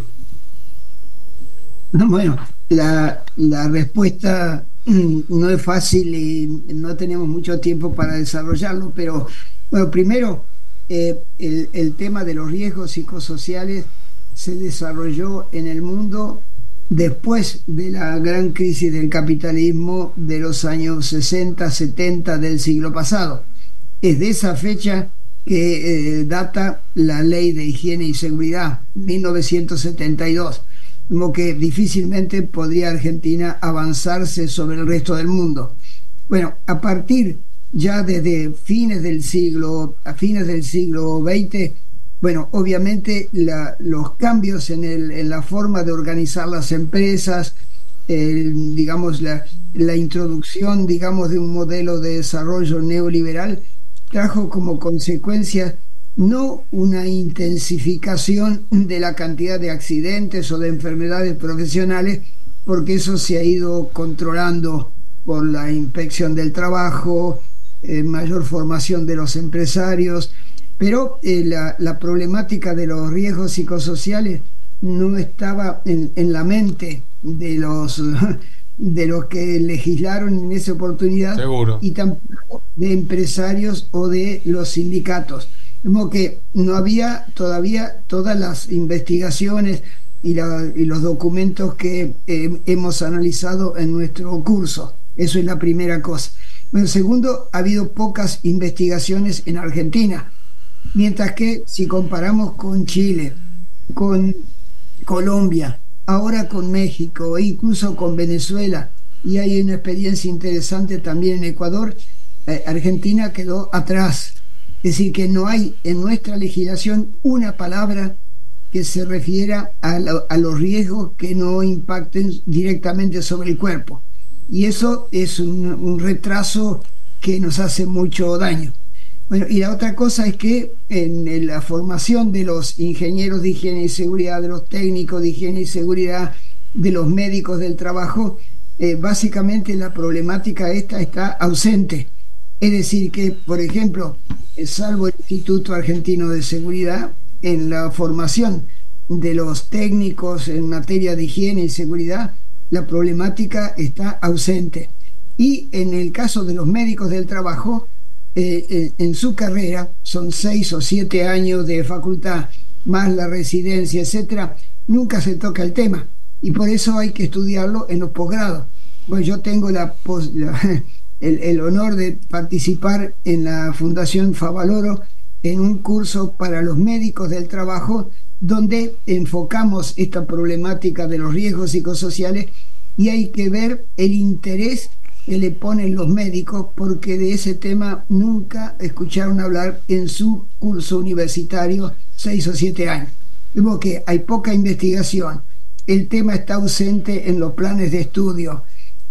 Bueno, la respuesta no es fácil y no tenemos mucho tiempo para desarrollarlo, pero bueno, primero el tema de los riesgos psicosociales se desarrolló en el mundo después de la gran crisis del capitalismo de los años 60, 70 del siglo pasado. Es de esa fecha que data la Ley de Higiene y Seguridad, 1972, como que difícilmente podría Argentina avanzarse sobre el resto del mundo. Bueno, a partir ya desde fines del siglo XX, Bueno, obviamente los cambios en la forma de organizar las empresas, digamos, la introducción, digamos, de un modelo de desarrollo neoliberal trajo como consecuencia no una intensificación de la cantidad de accidentes o de enfermedades profesionales, porque eso se ha ido controlando por la inspección del trabajo, mayor formación de los empresarios, pero la problemática de los riesgos psicosociales no estaba en la mente de los que legislaron en esa oportunidad. Seguro. Y tampoco de empresarios o de los sindicatos. Como que no había todavía todas las investigaciones y los documentos que hemos analizado en nuestro curso. Eso es la primera cosa. Bueno, segundo, ha habido pocas investigaciones en Argentina, mientras que si comparamos con Chile, con Colombia, ahora con México e incluso con Venezuela, y hay una experiencia interesante también en Ecuador, Argentina quedó atrás. Es decir, que no hay en nuestra legislación una palabra que se refiera a los riesgos que no impacten directamente sobre el cuerpo. Y eso es un retraso que nos hace mucho daño. Bueno, y la otra cosa es que en la formación de los ingenieros de higiene y seguridad, de los técnicos de higiene y seguridad, de los médicos del trabajo, básicamente la problemática esta está ausente. Es decir que, por ejemplo, salvo el Instituto Argentino de Seguridad, en la formación de los técnicos en materia de higiene y seguridad, la problemática está ausente. Y en el caso de los médicos del trabajo, en su carrera, son 6 o 7 años de facultad, más la residencia, etcétera, nunca se toca el tema. Y por eso hay que estudiarlo en los posgrados. Bueno, yo tengo el honor de participar en la Fundación Favaloro en un curso para los médicos del trabajo, donde enfocamos esta problemática de los riesgos psicosociales, y hay que ver el interés que le ponen los médicos, porque de ese tema nunca escucharon hablar en su curso universitario 6 o 7 años. Vemos que hay poca investigación, el tema está ausente en los planes de estudio,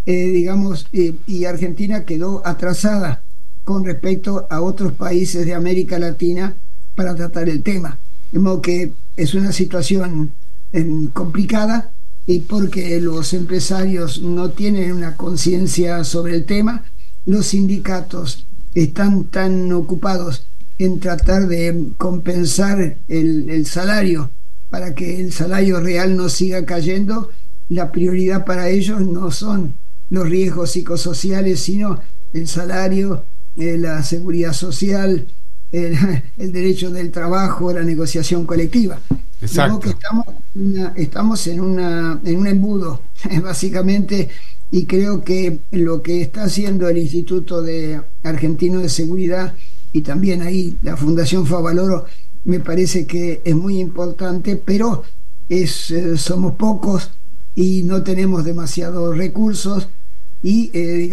y Argentina quedó atrasada con respecto a otros países de América Latina para tratar el tema. De modo que es una situación complicada, y porque los empresarios no tienen una conciencia sobre el tema, los sindicatos están tan ocupados en tratar de compensar el salario para que el salario real no siga cayendo. La prioridad para ellos no son los riesgos psicosociales, sino el salario, la seguridad social, el derecho del trabajo, la negociación colectiva. Exacto. Que estamos en un embudo, básicamente, y creo que lo que está haciendo el Instituto Argentino de Seguridad y también ahí la Fundación Favaloro me parece que es muy importante, pero somos pocos y no tenemos demasiados recursos y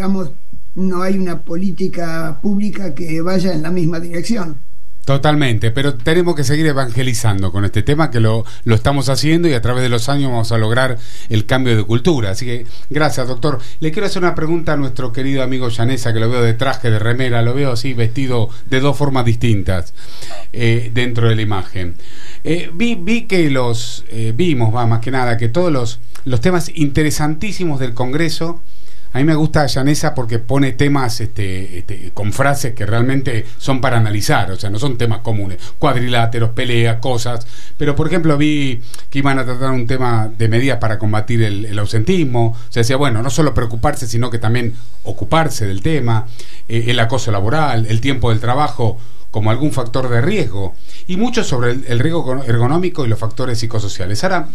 no hay una política pública que vaya en la misma dirección. Totalmente, pero tenemos que seguir evangelizando con este tema, que lo estamos haciendo, y a través de los años vamos a lograr el cambio de cultura. Así que gracias, doctor. Le quiero hacer una pregunta a nuestro querido amigo Llanesa, que lo veo de traje, de remera, lo veo así vestido de 2 formas distintas dentro de la imagen. Vi que vimos más que nada que todos los temas interesantísimos del Congreso. A mí me gusta Llanesa porque pone temas con frases que realmente son para analizar, o sea, no son temas comunes, cuadriláteros, peleas, cosas. Pero, por ejemplo, vi que iban a tratar un tema de medidas para combatir el ausentismo. O sea, decía, bueno, no solo preocuparse, sino que también ocuparse del tema, el acoso laboral, el tiempo del trabajo como algún factor de riesgo, y mucho sobre el riesgo ergonómico y los factores psicosociales. Ahora,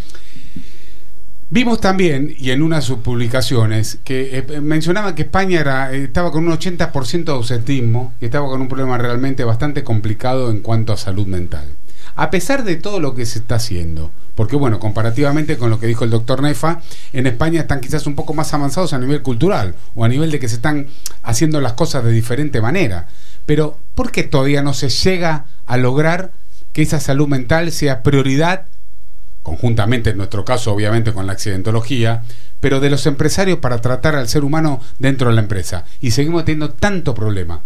vimos también, y en una de sus publicaciones, que mencionaba que España estaba con un 80% de ausentismo y estaba con un problema realmente bastante complicado en cuanto a salud mental. A pesar de todo lo que se está haciendo, porque bueno, comparativamente con lo que dijo el doctor Nefa, en España están quizás un poco más avanzados a nivel cultural, o a nivel de que se están haciendo las cosas de diferente manera. Pero, ¿por qué todavía no se llega a lograr que esa salud mental sea prioridad, conjuntamente en nuestro caso obviamente con la accidentología, pero de los empresarios para tratar al ser humano dentro de la empresa? Y seguimos teniendo tanto problema.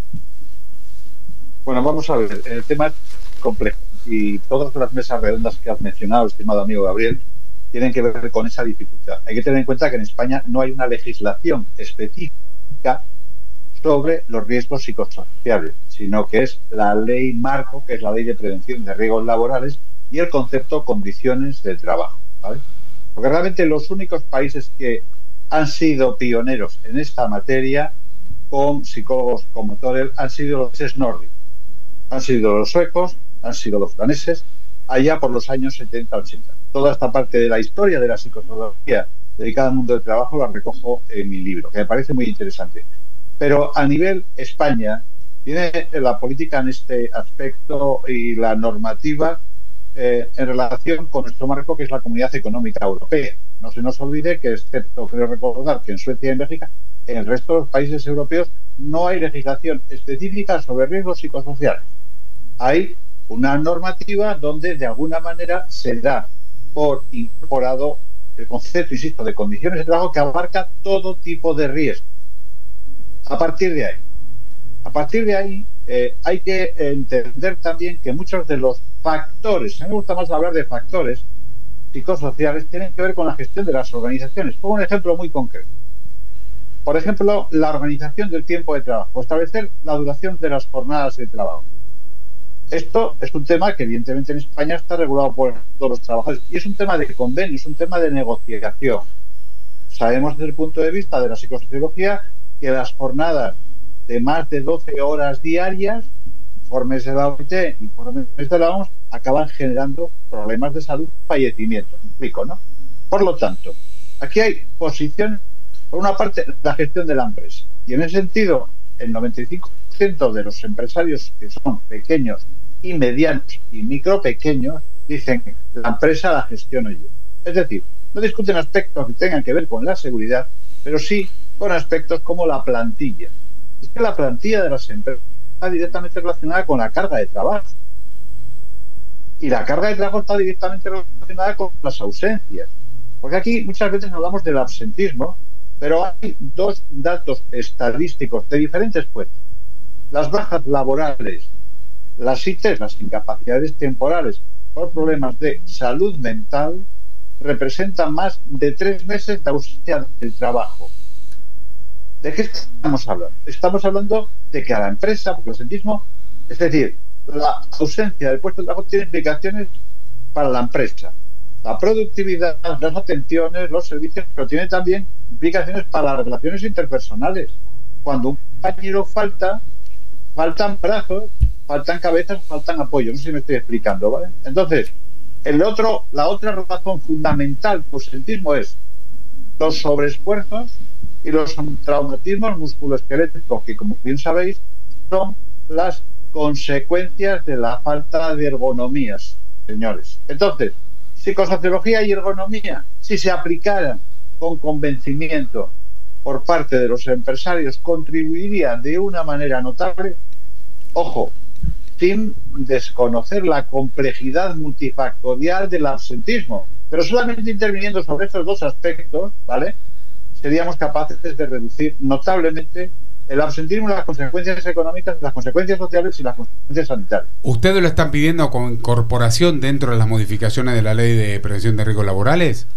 Bueno, vamos a ver, el tema es complejo y todas las mesas redondas que has mencionado, estimado amigo Gabriel, tienen que ver con esa dificultad. Hay que tener en cuenta que en España no hay una legislación específica sobre los riesgos psicosociales, sino que es la ley marco, que es la Ley de Prevención de Riesgos Laborales, y el concepto condiciones de trabajo, ¿vale? Porque realmente los únicos países que han sido pioneros en esta materia con psicólogos como Torel han sido los países nórdicos, han sido los suecos, han sido los daneses, allá por los años 70-80. Toda esta parte de la historia de la psicopatología dedicada al mundo del trabajo la recojo en mi libro, que me parece muy interesante. Pero a nivel España, tiene la política en este aspecto y la normativa en relación con nuestro marco, que es la Comunidad Económica Europea. No se nos olvide que, excepto, creo recordar, que en Suecia y en Bélgica, en el resto de los países europeos no hay legislación específica sobre riesgos psicosociales. Hay una normativa donde de alguna manera se da por incorporado el concepto, insisto, de condiciones de trabajo que abarca todo tipo de riesgo. A partir de ahí hay que entender también que muchos de los factores, a mí me gusta más hablar de factores psicosociales, tienen que ver con la gestión de las organizaciones. Pongo un ejemplo muy concreto. Por ejemplo, la organización del tiempo de trabajo, establecer la duración de las jornadas de trabajo. Esto es un tema que evidentemente en España está regulado por todos los trabajadores y es un tema de convenio, es un tema de negociación. Sabemos desde el punto de vista de la psicosociología que las jornadas de más de 12 horas diarias, informes de la OIT, informes de la OMS, acaban generando problemas de salud, fallecimientos. ¿Me explico, no? Por lo tanto, aquí hay posiciones, por una parte, la gestión de la empresa. Y en ese sentido, el 95% de los empresarios que son pequeños y medianos y micro pequeños dicen que la empresa la gestiono yo. Es decir, no discuten aspectos que tengan que ver con la seguridad, pero sí con aspectos como la plantilla. Es que la plantilla de las empresas está directamente relacionada con la carga de trabajo. Y la carga de trabajo está directamente relacionada con las ausencias. Porque aquí muchas veces hablamos del absentismo, pero hay dos datos estadísticos de diferentes fuentes. Las bajas laborales, las ITs, las incapacidades temporales por problemas de salud mental, representan más de 3 meses de ausencia del trabajo. ¿De qué estamos hablando? Estamos hablando de que a la empresa, porque el absentismo, es decir, la ausencia del puesto de trabajo tiene implicaciones para la empresa. La productividad, las atenciones, los servicios, pero tiene también implicaciones para las relaciones interpersonales. Cuando un compañero falta, faltan brazos, faltan cabezas, faltan apoyos. No sé si me estoy explicando, ¿vale? Entonces, la otra razón fundamental del ausentismo es los sobreesfuerzos y los traumatismos musculoesqueléticos, que como bien sabéis son las consecuencias de la falta de ergonomías, señores. Entonces, psicosociología y ergonomía, si se aplicaran con convencimiento por parte de los empresarios, contribuirían de una manera notable, ojo, sin desconocer la complejidad multifactorial del absentismo, pero solamente interviniendo sobre estos dos aspectos, ¿vale?, seríamos capaces de reducir notablemente el absentismo, las consecuencias económicas, las consecuencias sociales y las consecuencias sanitarias. ¿Ustedes lo están pidiendo con incorporación dentro de las modificaciones de la Ley de Prevención de Riesgos Laborales?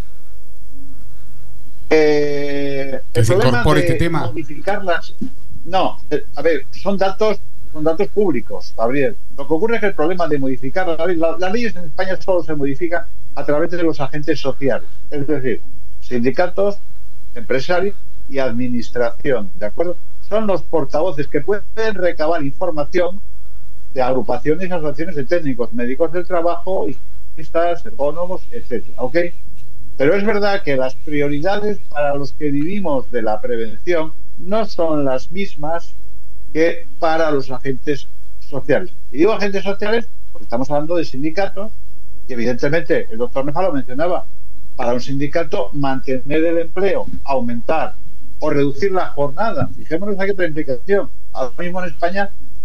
¿Que se incorpore este tema? Modificarlas, no, a ver, son datos públicos, Gabriel. Lo que ocurre es que el problema de modificar las leyes en España solo se modifican a través de los agentes sociales, es decir, sindicatos, empresarios y administración, ¿de acuerdo? Son los portavoces que pueden recabar información de agrupaciones y asociaciones de técnicos, médicos del trabajo, higienistas, ergónomos, etcétera, ¿ok? Pero es verdad que las prioridades para los que vivimos de la prevención no son las mismas que para los agentes sociales. Y digo agentes sociales porque estamos hablando de sindicatos, y evidentemente el doctor Nefa lo mencionaba. Para un sindicato, mantener el empleo, aumentar o reducir la jornada. Fijémonos aquí otra implicación. Ahora mismo en España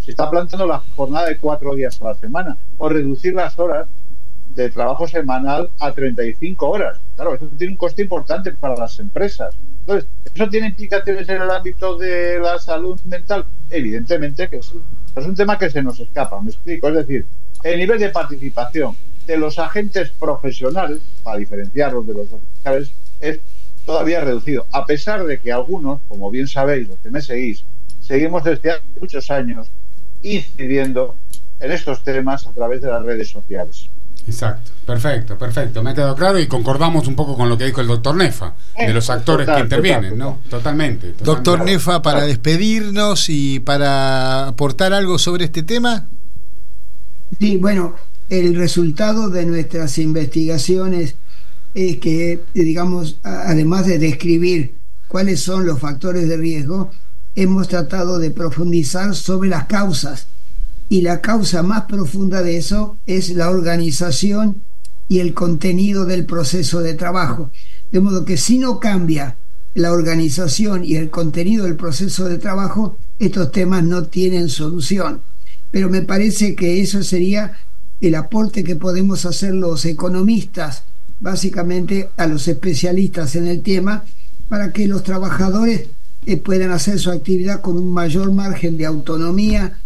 Se está planteando la jornada de 4 días a la semana o reducir las horas de trabajo semanal a 35 horas. Claro, eso tiene un coste importante para las empresas. Entonces, ¿eso tiene implicaciones en el ámbito de la salud mental? Evidentemente que sí. Es un tema que se nos escapa, me explico. Es decir, el nivel de participación de los agentes profesionales, para diferenciarlos de los oficiales, es todavía reducido. A pesar de que algunos, como bien sabéis, los que me seguís, seguimos desde hace muchos años incidiendo en estos temas a través de las redes sociales. Exacto, perfecto, me ha quedado claro y concordamos un poco con lo que dijo el doctor Nefa, de los actores que intervienen, ¿no? Totalmente. Doctor Nefa, para despedirnos y para aportar algo sobre este tema. Sí, bueno, el resultado de nuestras investigaciones es que, digamos, además de describir cuáles son los factores de riesgo, hemos tratado de profundizar sobre las causas. Y la causa más profunda de eso es la organización y el contenido del proceso de trabajo. De modo que si no cambia la organización y el contenido del proceso de trabajo, estos temas no tienen solución. Pero me parece que eso sería el aporte que podemos hacer los economistas, básicamente a los especialistas en el tema, para que los trabajadores puedan hacer su actividad con un mayor margen de autonomía,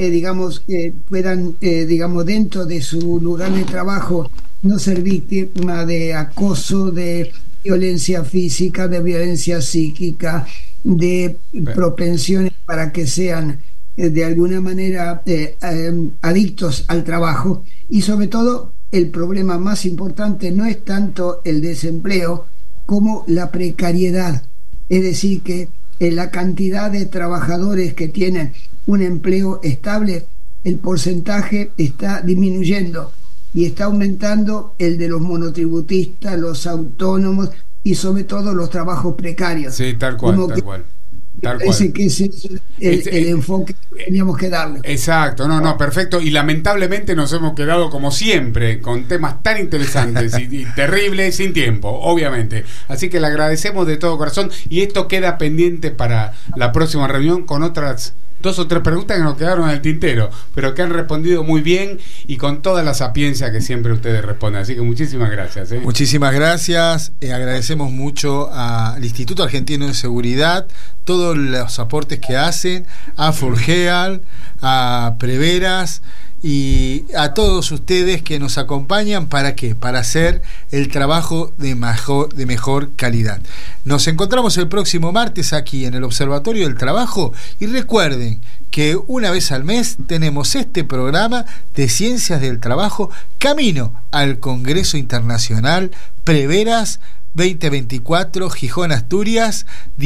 puedan, dentro de su lugar de trabajo, no ser víctima de acoso, de violencia física, de violencia psíquica, de propensiones para que sean de alguna manera adictos al trabajo. Y sobre todo, el problema más importante no es tanto el desempleo como la precariedad, es decir, que la cantidad de trabajadores que tienen un empleo estable, el porcentaje está disminuyendo y está aumentando el de los monotributistas, los autónomos y sobre todo los trabajos precarios. Sí, tal cual. Parece que ese es el enfoque que teníamos que darle. Exacto, no, perfecto. Y lamentablemente nos hemos quedado como siempre con temas tan interesantes y terribles sin tiempo, obviamente. Así que le agradecemos de todo corazón y esto queda pendiente para la próxima reunión con otras 2 o 3 preguntas que nos quedaron en el tintero, pero que han respondido muy bien y con toda la sapiencia que siempre ustedes responden. Así que muchísimas gracias. Muchísimas gracias. Agradecemos mucho al Instituto Argentino de Seguridad, todos los aportes que hacen, a Forgeal, a Preveras y a todos ustedes que nos acompañan. ¿Para qué? Para hacer el trabajo de mejor calidad. Nos encontramos el próximo martes aquí en el Observatorio del Trabajo y recuerden que una vez al mes tenemos este programa de Ciencias del Trabajo camino al Congreso Internacional Preveras 2024 Gijón, Asturias,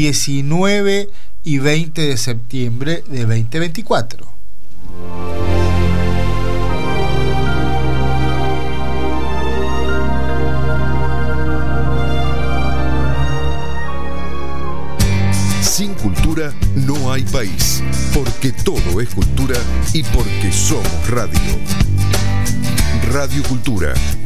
19 y 20 de septiembre de 2024. Sin cultura no hay país, porque todo es cultura y porque somos radio. Radio Cultura